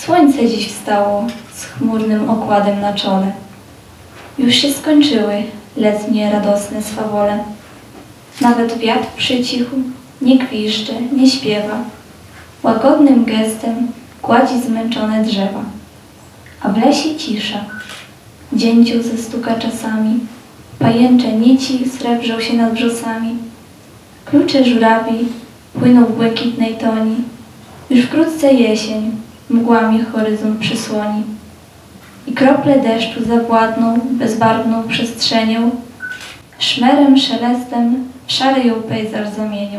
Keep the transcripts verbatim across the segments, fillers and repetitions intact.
Słońce dziś wstało z chmurnym okładem na czole. Już się skończyły letnie radosne swawole. Nawet wiatr przycichł, nie kwiszcze, nie śpiewa. Łagodnym gestem gładzi zmęczone drzewa. A w lesie cisza. Dzięcioł zastuka czasami. Pajęcze nici srebrzą się nad brzosami. Klucze żurawi płyną w błękitnej toni. Już wkrótce jesień mgłami horyzont przysłoni. I krople deszczu zawładną bezbarwną przestrzenią. Szmerem, szelestem szary ją pejzaż zamienią.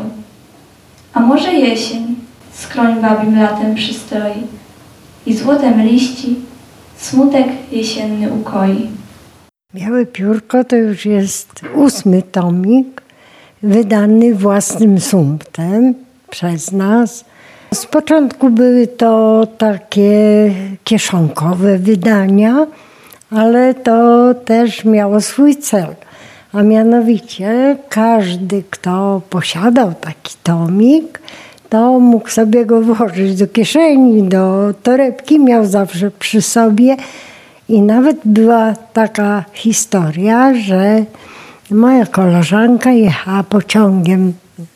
A może jesień skroń babim latem przystroi i złotem liści smutek jesienny ukoi. Białe piórko to już jest ósmy tomik, wydany własnym sumptem przez nas. Z początku były to takie kieszonkowe wydania, ale to też miało swój cel. A mianowicie każdy, kto posiadał taki tomik, to mógł sobie go włożyć do kieszeni, do torebki, miał zawsze przy sobie. I nawet była taka historia, że moja koleżanka jechała pociągiem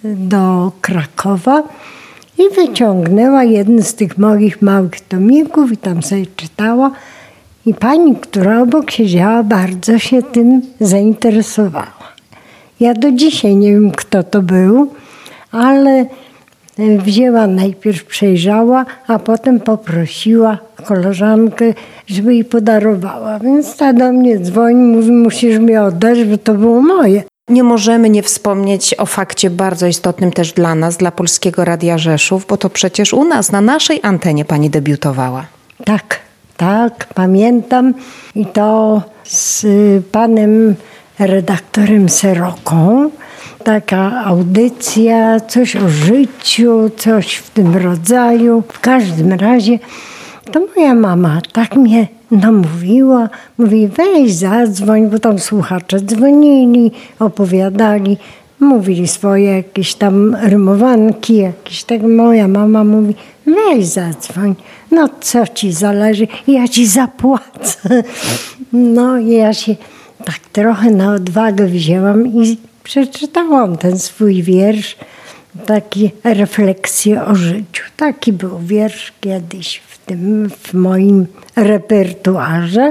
do Krakowa i wyciągnęła jeden z tych moich małych tomików i tam sobie czytała. I pani, która obok siedziała, bardzo się tym zainteresowała. Ja do dzisiaj nie wiem, kto to był, ale wzięła, najpierw przejrzała, a potem poprosiła koleżankę, żeby jej podarowała. Więc ta do mnie dzwoni, mówi, musisz mi oddać, bo to było moje. Nie możemy nie wspomnieć o fakcie bardzo istotnym też dla nas, dla Polskiego Radia Rzeszów, bo to przecież u nas, na naszej antenie pani debiutowała. Tak, tak, pamiętam. I to z panem redaktorem Seroką. Taka audycja, coś o życiu, coś w tym rodzaju. W każdym razie to moja mama tak mnie namówiła. Mówi, weź zadzwoń, bo tam słuchacze dzwonili, opowiadali, mówili swoje jakieś tam rymowanki, jakieś tak. Moja mama mówi, weź zadzwoń, no co ci zależy, ja ci zapłacę. No i ja się tak trochę na odwagę wzięłam i przeczytałam ten swój wiersz, taki refleksje o życiu. Taki był wiersz kiedyś w tym, w moim repertuarze.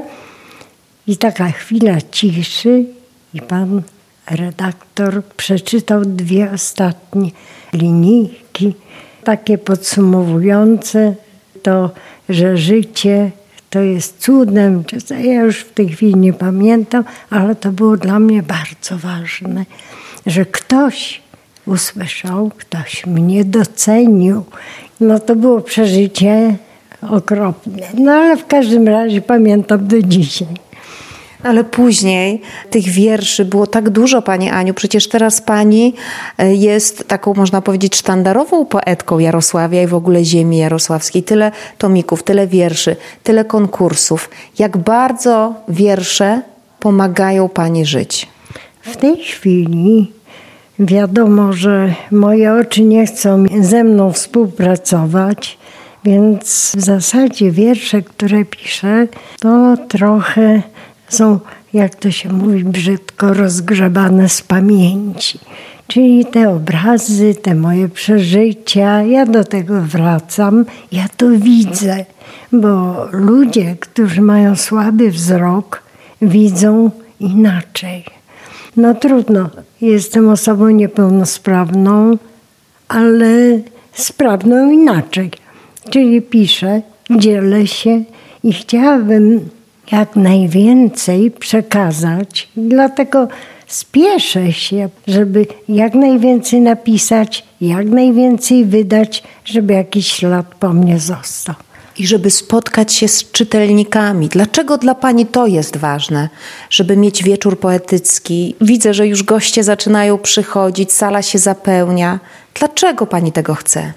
I taka chwila ciszy i pan redaktor przeczytał dwie ostatnie linijki, takie podsumowujące to, że życie to jest cudem. Ja już w tej chwili nie pamiętam, ale to było dla mnie bardzo ważne, że ktoś usłyszał, ktoś mnie docenił. No to było przeżycie okropne. No ale w każdym razie pamiętam do dzisiaj. Ale później tych wierszy było tak dużo, pani Aniu. Przecież teraz pani jest taką, można powiedzieć, sztandarową poetką Jarosławia i w ogóle ziemi jarosławskiej. Tyle tomików, tyle wierszy, tyle konkursów. Jak bardzo wiersze pomagają pani żyć? W tej chwili wiadomo, że moje oczy nie chcą ze mną współpracować, więc w zasadzie wiersze, które piszę, to trochę są, jak to się mówi brzydko, rozgrzebane z pamięci. Czyli te obrazy, te moje przeżycia, ja do tego wracam, ja to widzę, bo ludzie, którzy mają słaby wzrok, widzą inaczej. No trudno, jestem osobą niepełnosprawną, ale sprawną inaczej. Czyli piszę, dzielę się i chciałabym jak najwięcej przekazać. Dlatego spieszę się, żeby jak najwięcej napisać, jak najwięcej wydać, żeby jakiś ślad po mnie został. I żeby spotkać się z czytelnikami. Dlaczego dla pani to jest ważne? Żeby mieć wieczór poetycki. Widzę, że już goście zaczynają przychodzić, sala się zapełnia. Dlaczego pani tego chce?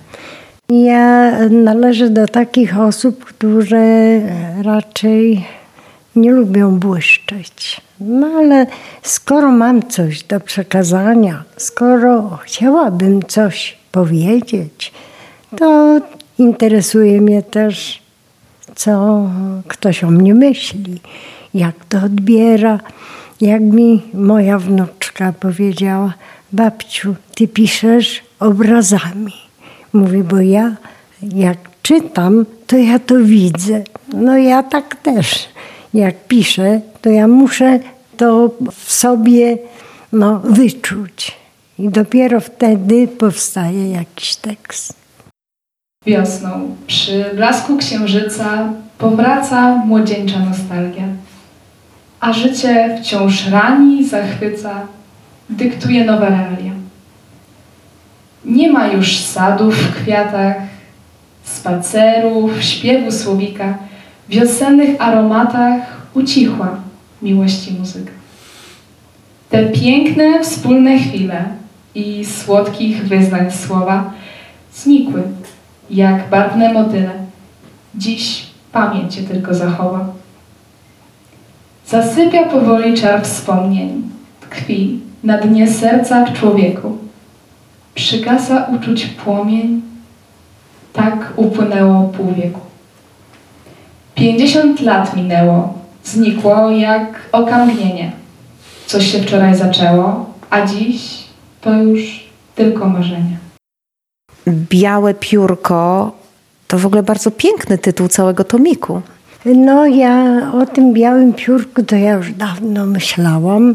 Ja należę do takich osób, które raczej nie lubią błyszczeć. No ale skoro mam coś do przekazania, skoro chciałabym coś powiedzieć, to interesuje mnie też co ktoś o mnie myśli, jak to odbiera. Jak mi moja wnuczka powiedziała: babciu, ty piszesz obrazami. Mówię, bo ja jak czytam, to ja to widzę. No ja tak też. Jak piszę, to ja muszę to w sobie no, wyczuć. I dopiero wtedy powstaje jakiś tekst. Wiosną, przy blasku księżyca, powraca młodzieńcza nostalgia. A życie wciąż rani, zachwyca, dyktuje nowe realia. Nie ma już sadów w kwiatach, spacerów, śpiewu słowika. W wiosennych aromatach ucichła miłości muzyka. Te piękne wspólne chwile i słodkich wyznań słowa znikły jak barwne motyle. Dziś pamięć je tylko zachowa. Zasypia powoli czar wspomnień, tkwi na dnie serca w człowieku. Przygasa uczuć płomień, tak upłynęło pół wieku. Pięćdziesiąt lat minęło, znikło jak okamgnienie. Coś się wczoraj zaczęło, a dziś to już tylko marzenie. Białe piórko to w ogóle bardzo piękny tytuł całego tomiku. No ja o tym białym piórku to ja już dawno myślałam.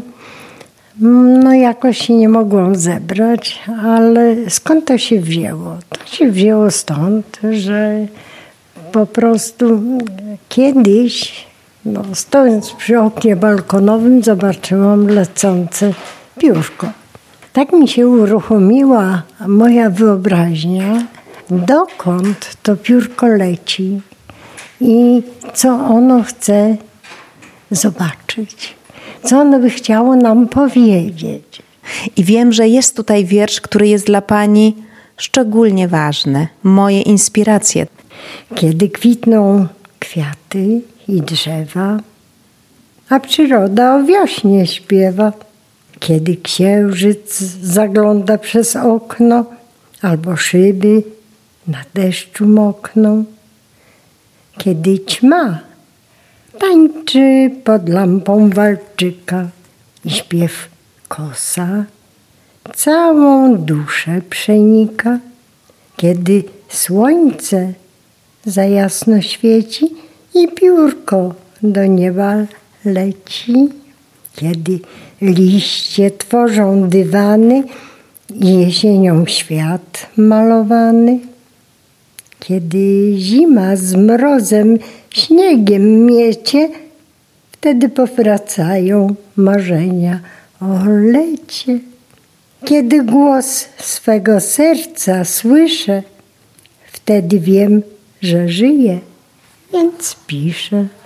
No jakoś się nie mogłam zebrać, ale skąd to się wzięło? To się wzięło stąd, że po prostu kiedyś, no, stojąc przy oknie balkonowym, zobaczyłam lecące piórko. Tak mi się uruchomiła moja wyobraźnia, dokąd to piórko leci i co ono chce zobaczyć, co ono by chciało nam powiedzieć. I wiem, że jest tutaj wiersz, który jest dla pani szczególnie ważny. Moje inspiracje. Kiedy kwitną kwiaty i drzewa, a przyroda o wiośnie śpiewa. Kiedy księżyc zagląda przez okno, albo szyby na deszczu mokną. Kiedy ćma tańczy pod lampą walczyka i śpiew kosa całą duszę przenika. Kiedy słońce za jasno świeci i piórko do nieba leci. Kiedy liście tworzą dywany i jesienią świat malowany. Kiedy zima z mrozem, śniegiem miecie, wtedy powracają marzenia o lecie. Kiedy głos swego serca słyszę, wtedy wiem, że żyję, więc piszę.